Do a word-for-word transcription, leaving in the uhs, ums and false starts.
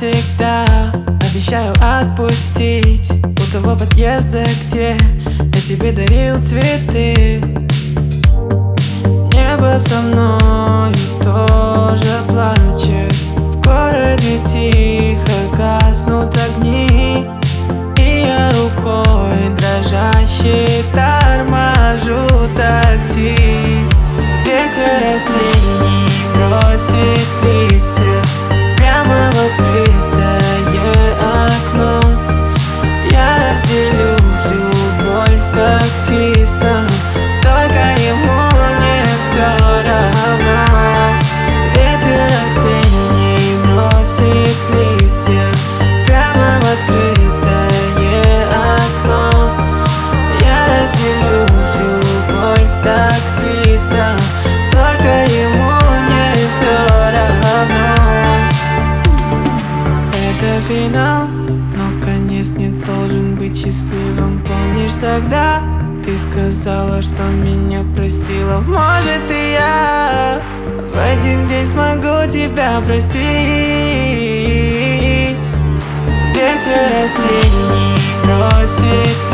навсегда. Обещаю отпустить у того подъезда, где я тебе дарил цветы. Небо со мной тоже плачет. В городе тихо гаснут огни, и я рукой дрожащей торможу такси. Ветер осенний бросит листья прямо в открытое окно. Я разделю всю боль с таксистом, только ему не все равно. Ветер осенний бросит листья прямо в открытое окно. Я разделю всю боль с таксистом, только ему не все равно. Это финал, но конец не должен быть счастливым. Помнишь, тогда ты сказала, что меня простила? Может, и я в один день смогу тебя простить. Ветер осенний бросит